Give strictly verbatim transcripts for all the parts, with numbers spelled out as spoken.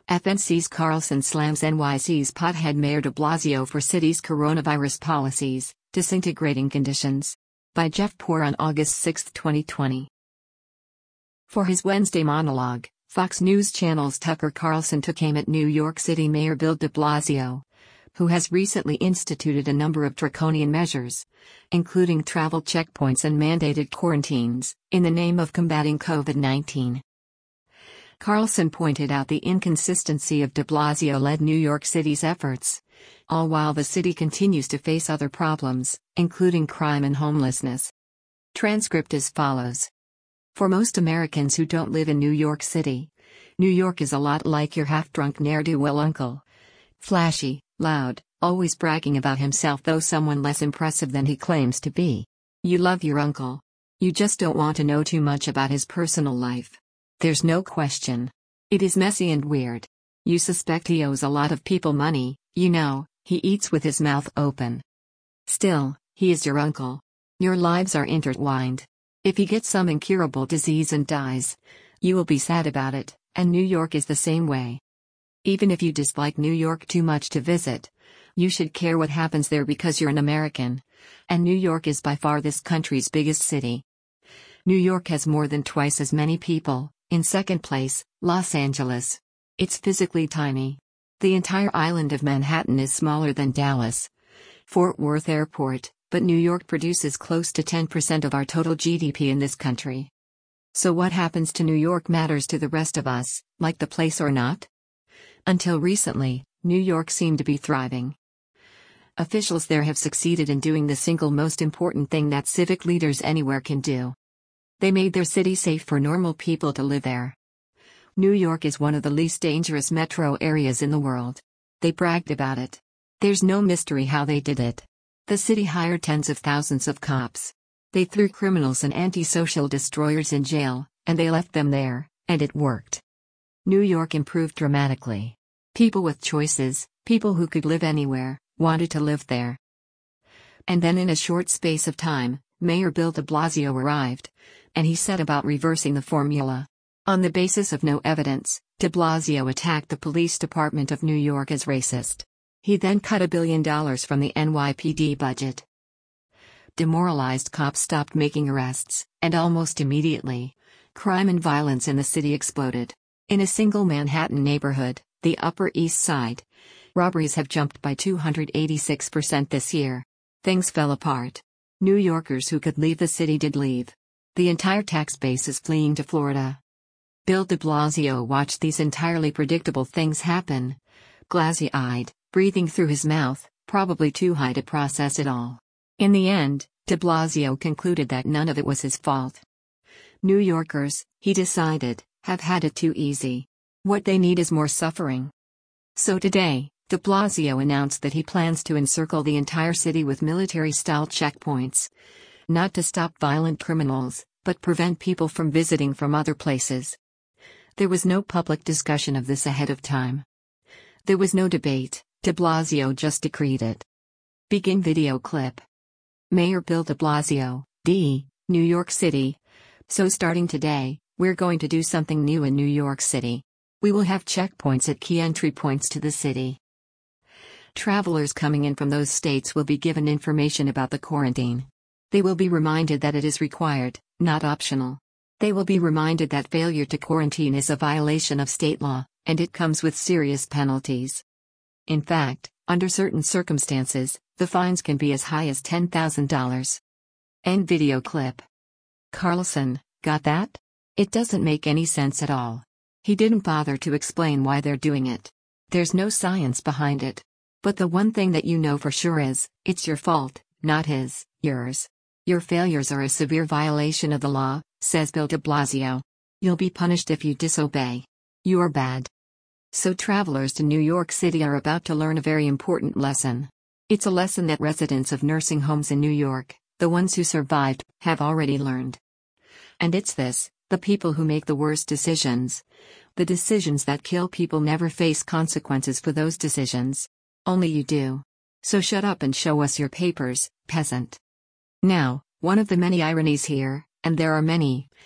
F N C's Carlson slams N Y C's pothead Mayor de Blasio for city's coronavirus policies, disintegrating conditions. By Jeff Poor on August sixth, twenty twenty. For his Wednesday monologue, Fox News Channel's Tucker Carlson took aim at New York City Mayor Bill de Blasio, who has recently instituted a number of draconian measures, including travel checkpoints and mandated quarantines, in the name of combating COVID nineteen. Carlson pointed out the inconsistency of de Blasio-led New York City's efforts, all while the city continues to face other problems, including crime and homelessness. Transcript as follows. For most Americans who don't live in New York City, New York is a lot like your half-drunk ne'er-do-well uncle. Flashy, loud, always bragging about himself, though someone less impressive than he claims to be. You love your uncle. You just don't want to know too much about his personal life. There's no question. It is messy and weird. You suspect he owes a lot of people money, you know, he eats with his mouth open. Still, he is your uncle. Your lives are intertwined. If he gets some incurable disease and dies, you will be sad about it, and New York is the same way. Even if you dislike New York too much to visit, you should care what happens there because you're an American, and New York is by far this country's biggest city. New York has more than twice as many people. In second place, Los Angeles. It's physically tiny. The entire island of Manhattan is smaller than Dallas, Fort Worth Airport, but New York produces close to ten percent of our total G D P in this country. So what happens to New York matters to the rest of us, like the place or not? Until recently, New York seemed to be thriving. Officials there have succeeded in doing the single most important thing that civic leaders anywhere can do. They made their city safe for normal people to live there. New York is one of the least dangerous metro areas in the world. They bragged about it. There's no mystery how they did it. The city hired tens of thousands of cops. They threw criminals and antisocial destroyers in jail, and they left them there, and it worked. New York improved dramatically. People with choices, people who could live anywhere, wanted to live there. And then in a short space of time, Mayor Bill de Blasio arrived, and he set about reversing the formula. On the basis of no evidence, de Blasio attacked the police department of New York as racist. He then cut a billion dollars from the N Y P D budget. Demoralized cops stopped making arrests, and almost immediately, crime and violence in the city exploded. In a single Manhattan neighborhood, the Upper East Side, robberies have jumped by two hundred eighty-six percent this year. Things fell apart. New Yorkers who could leave the city did leave. The entire tax base is fleeing to Florida. Bill de Blasio watched these entirely predictable things happen, glassy-eyed, breathing through his mouth, probably too high to process it all. In the end, de Blasio concluded that none of it was his fault. New Yorkers, he decided, have had it too easy. What they need is more suffering. So today, de Blasio announced that he plans to encircle the entire city with military-style checkpoints. Not to stop violent criminals, but prevent people from visiting from other places. There was no public discussion of this ahead of time. There was no debate, de Blasio just decreed it. Begin video clip. Mayor Bill de Blasio, D, New York City. So starting today, we're going to do something new in New York City. We will have checkpoints at key entry points to the city. Travelers coming in from those states will be given information about the quarantine. They will be reminded that it is required, not optional. They will be reminded that failure to quarantine is a violation of state law, and it comes with serious penalties. In fact, under certain circumstances, the fines can be as high as ten thousand dollars. End video clip. Carlson, got that? It doesn't make any sense at all. He didn't bother to explain why they're doing it. There's no science behind it. But the one thing that you know for sure is, it's your fault, not his, yours. Your failures are a severe violation of the law, says Bill de Blasio. You'll be punished if you disobey. You're bad. So travelers to New York City are about to learn a very important lesson. It's a lesson that residents of nursing homes in New York, the ones who survived, have already learned. And it's this: the people who make the worst decisions, the decisions that kill people, never face consequences for those decisions. Only you do. So shut up and show us your papers, peasant. Now, one of the many ironies here, and there are many,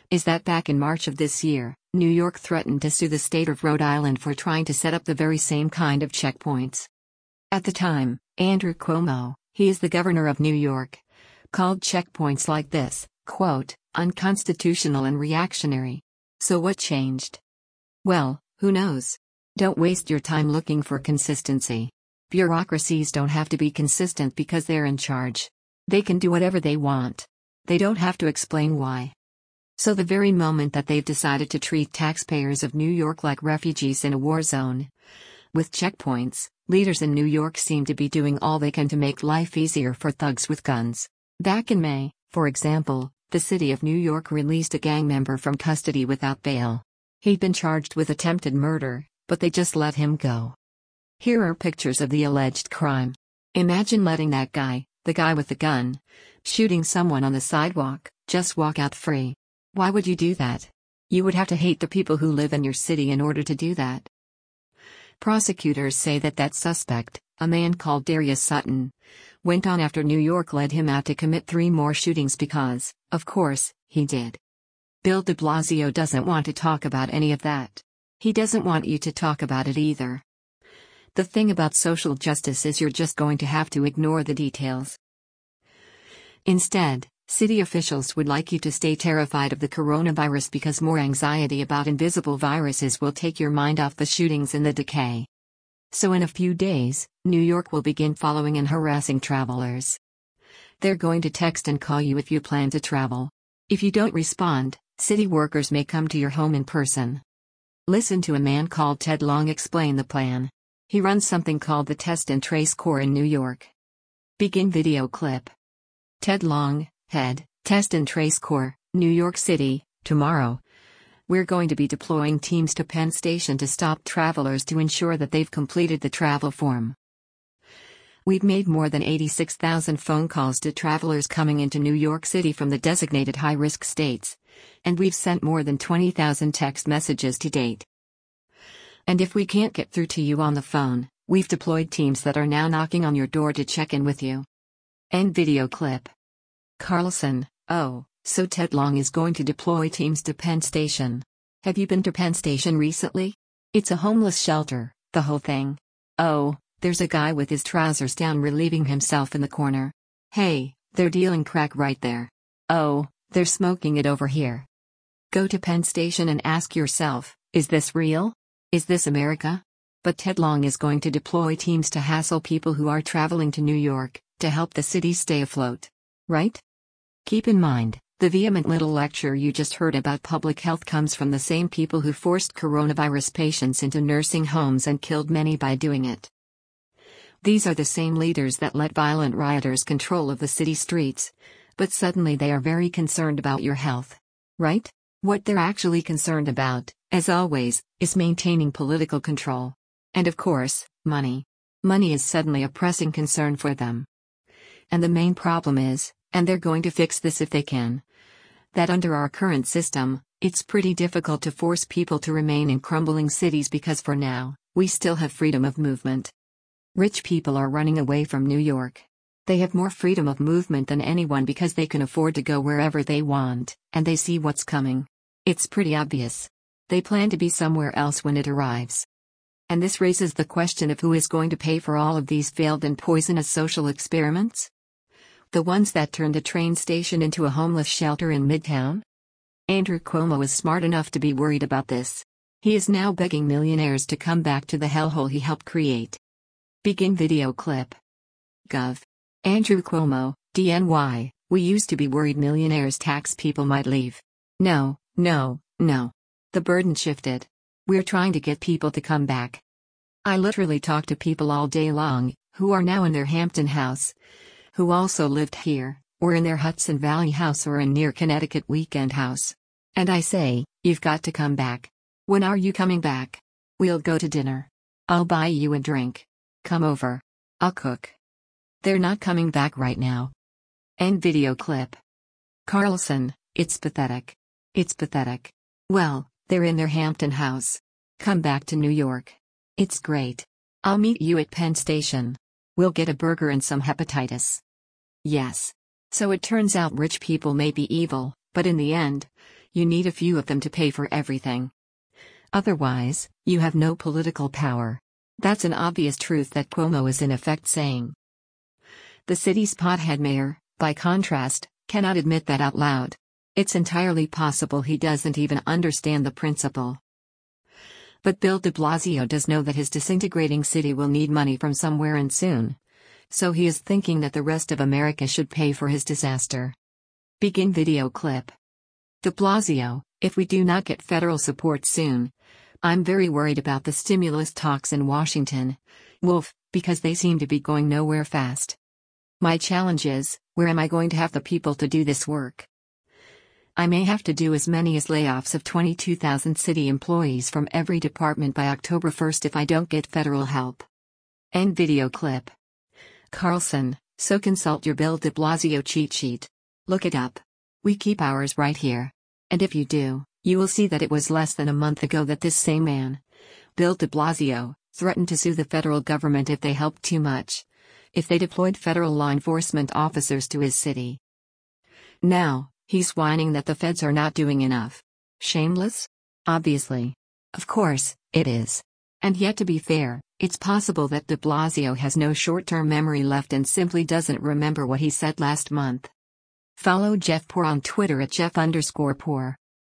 is that back in March of this year, New York threatened to sue the state of Rhode Island for trying to set up the very same kind of checkpoints. At the time, Andrew Cuomo, he is the governor of New York, called checkpoints like this, quote, unconstitutional and reactionary. So what changed? Well, who knows? Don't waste your time looking for consistency. Bureaucracies don't have to be consistent because they're in charge. They can do whatever they want. They don't have to explain why. So the very moment that they've decided to treat taxpayers of New York like refugees in a war zone, with checkpoints, leaders in New York seem to be doing all they can to make life easier for thugs with guns. Back in May, for example, the city of New York released a gang member from custody without bail. He'd been charged with attempted murder, but they just let him go. Here are pictures of the alleged crime. Imagine letting that guy, the guy with the gun, shooting someone on the sidewalk, just walk out free. Why would you do that? You would have to hate the people who live in your city in order to do that. Prosecutors say that that suspect, a man called Darius Sutton, went on after New York led him out to commit three more shootings because, of course, he did. Bill de Blasio doesn't want to talk about any of that. He doesn't want you to talk about it either. The thing about social justice is you're just going to have to ignore the details. Instead, city officials would like you to stay terrified of the coronavirus because more anxiety about invisible viruses will take your mind off the shootings and the decay. So in a few days, New York will begin following and harassing travelers. They're going to text and call you if you plan to travel. If you don't respond, city workers may come to your home in person. Listen to a man called Ted Long explain the plan. He runs something called the Test and Trace Corps in New York. Begin video clip. Ted Long, head, Test and Trace Corps, New York City. Tomorrow, we're going to be deploying teams to Penn Station to stop travelers to ensure that they've completed the travel form. We've made more than eighty-six thousand phone calls to travelers coming into New York City from the designated high-risk states, and we've sent more than twenty thousand text messages to date. And if we can't get through to you on the phone, we've deployed teams that are now knocking on your door to check in with you. End video clip. Carlson, oh, so Ted Long is going to deploy teams to Penn Station. Have you been to Penn Station recently? It's a homeless shelter, the whole thing. Oh, there's a guy with his trousers down relieving himself in the corner. Hey, they're dealing crack right there. Oh, they're smoking it over here. Go to Penn Station and ask yourself, is this real? Is this America? But Ted Long is going to deploy teams to hassle people who are traveling to New York, to help the city stay afloat. Right? Keep in mind, the vehement little lecture you just heard about public health comes from the same people who forced coronavirus patients into nursing homes and killed many by doing it. These are the same leaders that let violent rioters control of the city streets, but suddenly they are very concerned about your health. Right? What they're actually concerned about, as always, is maintaining political control. And of course, money. Money is suddenly a pressing concern for them. And the main problem is, and they're going to fix this if they can, that under our current system, it's pretty difficult to force people to remain in crumbling cities because for now, we still have freedom of movement. Rich people are running away from New York. They have more freedom of movement than anyone because they can afford to go wherever they want, and they see what's coming. It's pretty obvious. They plan to be somewhere else when it arrives. And this raises the question of who is going to pay for all of these failed and poisonous social experiments? The ones that turned a train station into a homeless shelter in Midtown? Andrew Cuomo is smart enough to be worried about this. He is now begging millionaires to come back to the hellhole he helped create. Begin video clip. Gov. Andrew Cuomo, D N Y, we used to be worried millionaires tax people might leave. No, no, no. The burden shifted. We're trying to get people to come back. I literally talk to people all day long, who are now in their Hampton house, who also lived here, or in their Hudson Valley house or in near Connecticut weekend house. And I say, you've got to come back. When are you coming back? We'll go to dinner. I'll buy you a drink. Come over. I'll cook. They're not coming back right now. End video clip. Carlson, it's pathetic. It's pathetic. Well, they're in their Hampton house. Come back to New York. It's great. I'll meet you at Penn Station. We'll get a burger and some hepatitis. Yes. So it turns out rich people may be evil, but in the end, You need a few of them to pay for everything. Otherwise, you have no political power. That's an obvious truth that Cuomo is in effect saying. The city's pothead mayor, by contrast, cannot admit that out loud. It's entirely possible he doesn't even understand the principle. But Bill de Blasio does know that his disintegrating city will need money from somewhere and soon. So he is thinking that the rest of America should pay for his disaster. Begin video clip. De Blasio, if we do not get federal support soon, I'm very worried about the stimulus talks in Washington, Wolf, because they seem to be going nowhere fast. My challenge is, where am I going to have the people to do this work? I may have to do as many as layoffs of twenty-two thousand city employees from every department by October first if I don't get federal help. End video clip. Carlson, so consult your Bill de Blasio cheat sheet. Look it up. We keep ours right here. And if you do, you will see that it was less than a month ago that this same man, Bill de Blasio, threatened to sue the federal government if they helped too much. If they deployed federal law enforcement officers to his city. Now, he's whining that the feds are not doing enough. Shameless? Obviously. Of course, it is. And yet, to be fair, it's possible that de Blasio has no short-term memory left and simply doesn't remember what he said last month. Follow Jeff Poor on Twitter at Jeff underscore Poor.